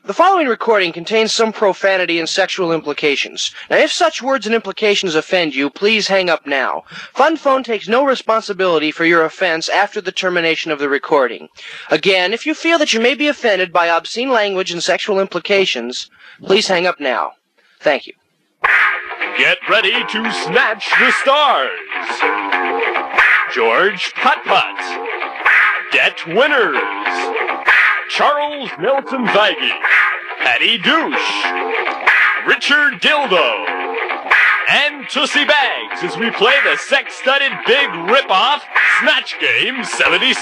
The following recording contains some profanity and sexual implications. Now, if such words and implications offend you, please hang up now. Fun Phone takes no responsibility for your offense after the termination of the recording. Again, if you feel that you may be offended by obscene language and sexual implications, please hang up now. Thank you. Get ready to snatch the stars. George Putt-Putt. Det Winners. Charles Milton Feige, Patty Douche, Richard Dildo, and Tussie Bags as we play the sex-studded big rip-off Snatch Game 76.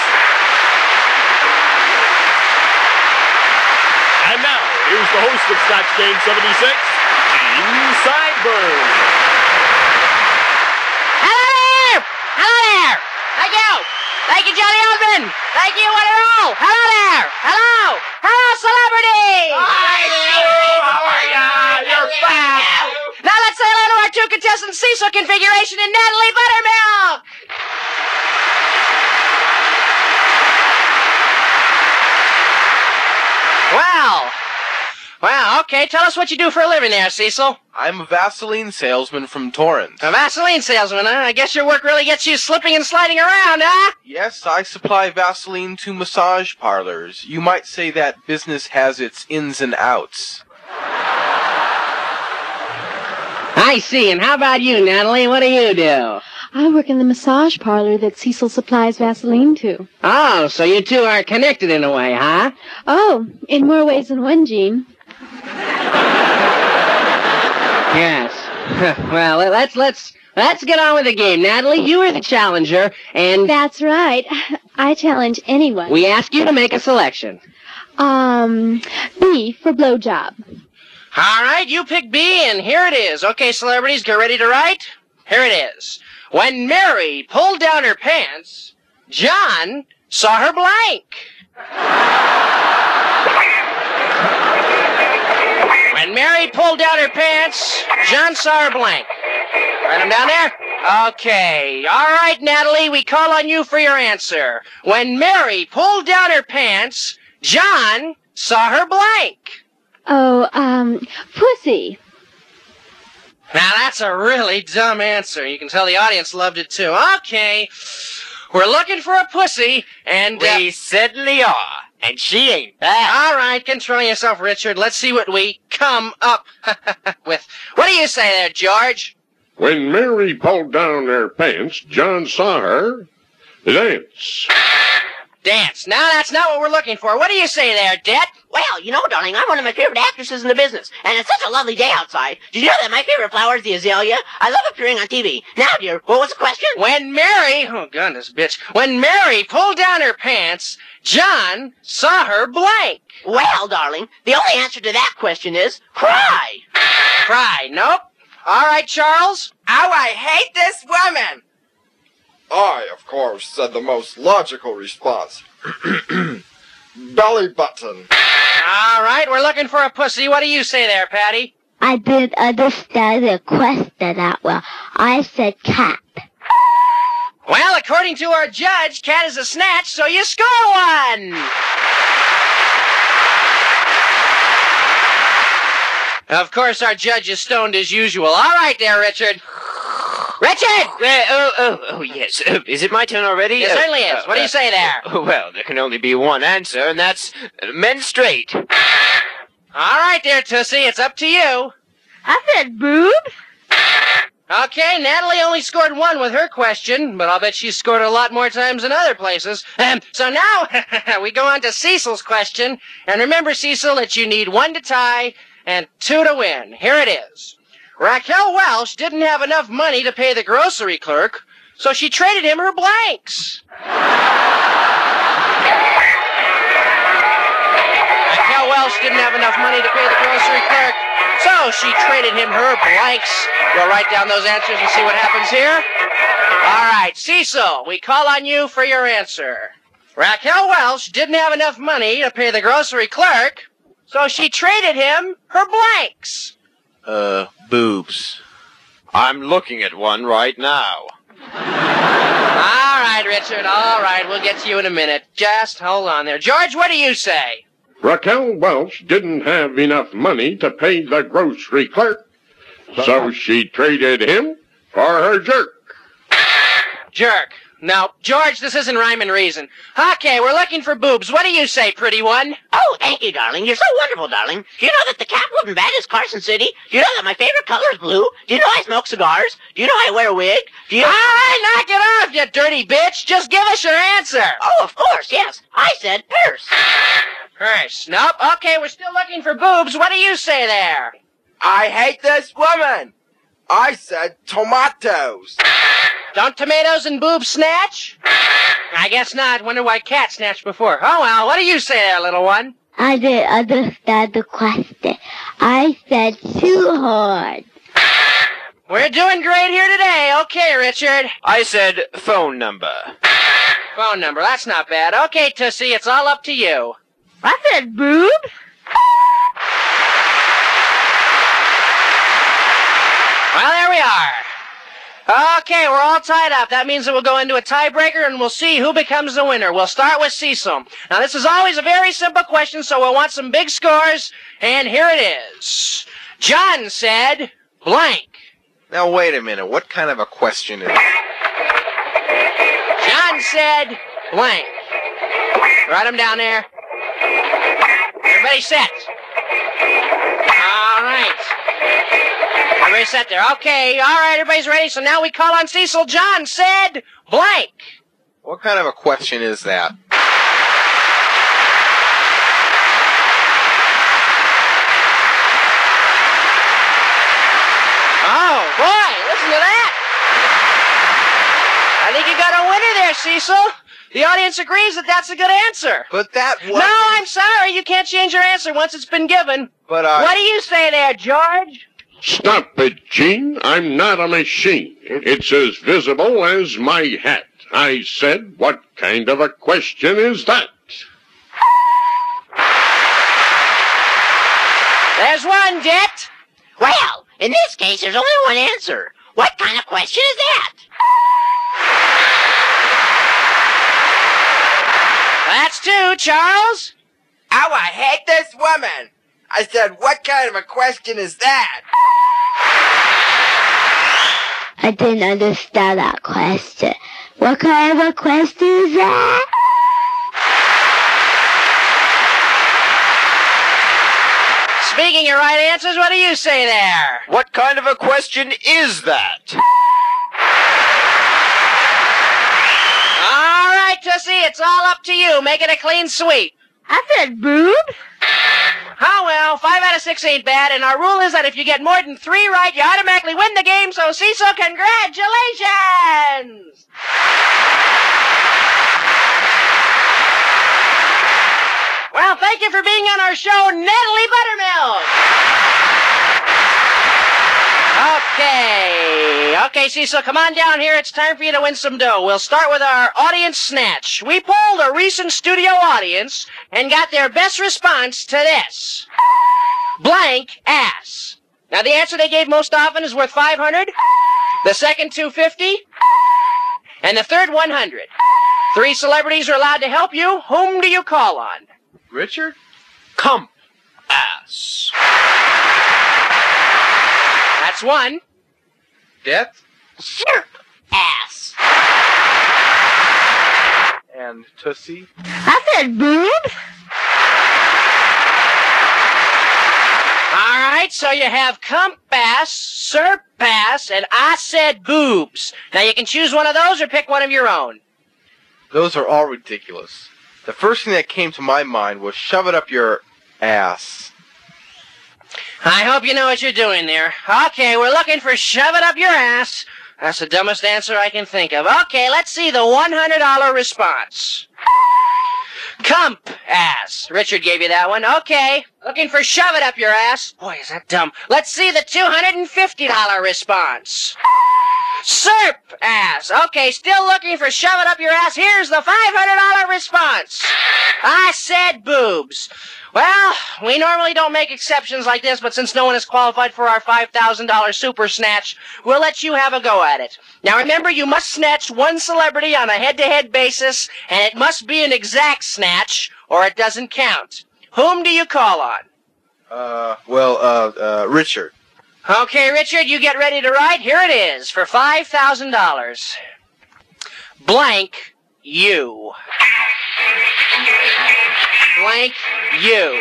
And now, here's the host of Snatch Game 76, Gene Sideburn. Hello there! Hello there! Thank you! Thank you, Johnny Osmond! Thank you, one and all! Hello there! Hello! Hello, celebrity! Hi, Sue! How are ya? You're back! Now let's say hello to our two contestants, Cecil Configuration and Natalie Buttermilk! Well, okay, tell us what you do for a living there, Cecil. I'm a Vaseline salesman from Torrance. A Vaseline salesman, huh? I guess your work really gets you slipping and sliding around, huh? Yes, I supply Vaseline to massage parlors. You might say that business has its ins and outs. I see, and how about you, Natalie? What do you do? I work in the massage parlor that Cecil supplies Vaseline to. Oh, so you two are connected in a way, huh? Oh, in more ways than one, Gene. Yes. Well, let's get on with the game. Natalie, you are the challenger, and... That's right. I challenge anyone. We ask you to make a selection. B for blowjob. All right, you pick B, and here it is. Okay, celebrities, get ready to write. Here it is. When Mary pulled down her pants, John saw her blank. When Mary pulled down her pants, John saw her blank. Write them down there? Okay. All right, Natalie, we call on you for your answer. When Mary pulled down her pants, John saw her blank. Oh, pussy. Now, that's a really dumb answer. You can tell the audience loved it, too. Okay. We're looking for a pussy, and... We certainly are. And she ain't bad. All right, control yourself, Richard. Let's see what we come up with. What do you say there, George? When Mary pulled down her pants, John saw her dance. Dance. Now, that's not what we're looking for. What do you say there, Det? Well, you know, darling, I'm one of my favorite actresses in the business, and it's such a lovely day outside. Did you know that my favorite flower is the azalea? I love appearing on TV. Now, dear, what was the question? When Mary... Oh, goodness, bitch. When Mary pulled down her pants, John saw her blank. Well, darling, the only answer to that question is cry. Cry. Nope. All right, Charles. Oh, I hate this woman. I, of course, said the most logical response. Belly button. All right, we're looking for a pussy. What do you say there, Patty? I didn't understand the question that well. I said cat. Well, according to our judge, cat is a snatch, so you score one! Of course, our judge is stoned as usual. All right there, Richard. Richard! Yes. Is it my turn already? It certainly is. What do you say there? Well, there can only be one answer, and that's menstruate. All right there, Tussie. It's up to you. I said boob. Okay, Natalie only scored one with her question, but I'll bet she's scored a lot more times than other places. So now, we go on to Cecil's question. And remember, Cecil, that you need 1 to tie and 2 to win. Here it is. Raquel Welch didn't have enough money to pay the grocery clerk, so she traded him her blanks. Raquel Welch didn't have enough money to pay the grocery clerk, so she traded him her blanks. We'll write down those answers and see what happens here. All right, Cecil, we call on you for your answer. Raquel Welch didn't have enough money to pay the grocery clerk, so she traded him her blanks. Boobs. I'm looking at one right now. All right, Richard, all right. We'll get to you in a minute. Just hold on there. George, what do you say? Raquel Welch didn't have enough money to pay the grocery clerk, so she traded him for her jerk. Jerk. Now, George, this isn't rhyme and reason. Okay, we're looking for boobs. What do you say, pretty one? Oh, thank you, darling. You're so wonderful, darling. Do you know that the capital of Nevada is Carson City? Do you know that my favorite color is blue? Do you know I smoke cigars? Do you know I wear a wig? Do you... All right, knock it off, you dirty bitch. Just give us your answer. Oh, of course, yes. I said purse. Purse. Nope. Okay, we're still looking for boobs. What do you say there? I hate this woman. I said tomatoes. Don't tomatoes and boobs snatch? I guess not. Wonder why cat snatched before. Oh, well, what do you say there, little one? I didn't understand the question. I said too hard. We're doing great here today. Okay, Richard. I said phone number. Phone number. That's not bad. Okay, Tussie, it's all up to you. I said boob? Well, there we are. Okay, we're all tied up. That means that we'll go into a tiebreaker and we'll see who becomes the winner. We'll start with Cecil. Now, this is always a very simple question, so we'll want some big scores. And here it is. John said blank. Now, wait a minute. What kind of a question is it? John said blank. Write them down there. Everybody set. All right. Everybody set there. Okay, all right, everybody's ready. So now we call on Cecil. John said blank. What kind of a question is that? Oh, boy, listen to that. I think you got a winner there, Cecil. The audience agrees that that's a good answer. But that was... No, I'm sorry. You can't change your answer once it's been given. But, What do you say there, George? Stop it, Gene. I'm not a machine. It's as visible as my hat. I said, what kind of a question is that? There's one, Det. Well, in this case, there's only one answer. What kind of question is that? That's two, Charles. Oh, I hate this woman. I said, what kind of a question is that? I didn't understand that question. What kind of a question is that? Speaking of right answers, what do you say there? What kind of a question is that? All right, Tussie, it's all up to you. Make it a clean sweep. I said boob? Oh, well, 5 out of 6 ain't bad, and our rule is that if you get more than 3 right, you automatically win the game, so Cecil, congratulations! Well, thank you for being on our show, Natalie Buttermilk! Okay, Cecil, come on down here. It's time for you to win some dough. We'll start with our audience snatch. We polled a recent studio audience and got their best response to this. Blank ass. Now, the answer they gave most often is worth $500, the second $250, and the third $100. 3 celebrities are allowed to help you. Whom do you call on? Richard? Comp ass. That's 1. Det? Sure. Ass. And Tussie? I said boob? All right, so you have compass, surpass, and I said boobs. Now you can choose one of those or pick one of your own. Those are all ridiculous. The first thing that came to my mind was shove it up your ass. I hope you know what you're doing there. Okay, we're looking for shove it up your ass. That's the dumbest answer I can think of. Okay, let's see the $100 response. Comp ass. Richard gave you that one. Okay. Looking for shove it up your ass. Boy, is that dumb. Let's see the $250 response. Serp ass. Okay, still looking for shove it up your ass. Here's the $500 response. I said boobs. Well, we normally don't make exceptions like this, but since no one has qualified for our $5,000 super snatch, we'll let you have a go at it. Now remember, you must snatch one celebrity on a head-to-head basis, and it must be an exact snatch, or it doesn't count. Whom do you call on? Richard. Okay, Richard, you get ready to write. Here it is for $5,000. Blank you. Blank you.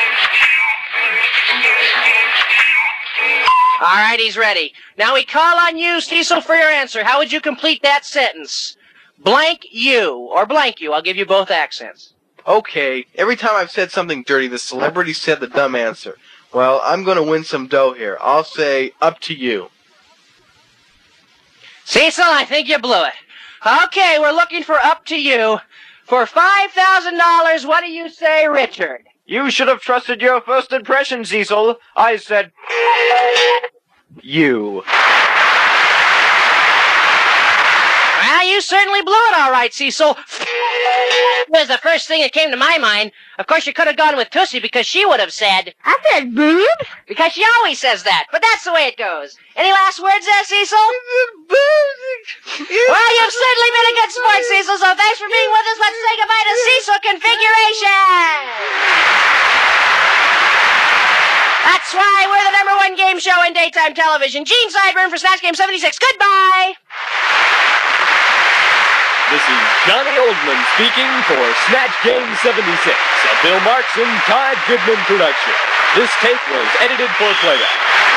All right, he's ready. Now we call on you, Cecil, for your answer. How would you complete that sentence? Blank you, or blank you. I'll give you both accents. Okay, every time I've said something dirty, the celebrity said the dumb answer. Well, I'm going to win some dough here. I'll say, up to you. Cecil, I think you blew it. Okay, we're looking for up to you. For $5,000, what do you say, Richard? You should have trusted your first impression, Cecil. I said... you. Well, you certainly blew it all right, Cecil. Was the first thing that came to my mind. Of course, you could have gone with Tussie because she would have said... I said boob. Because she always says that, but that's the way it goes. Any last words there, Cecil? Well, you've certainly been a good sport, Cecil, so thanks for being with us. Let's say goodbye to Cecil Configuration. That's why we're the #1 game show in daytime television. Gene Sideburn for Snatch Game 76. Goodbye. This is Johnny Oldman speaking for Snatch Game 76, a Bill Marks and Todd Goodman production. This tape was edited for playback.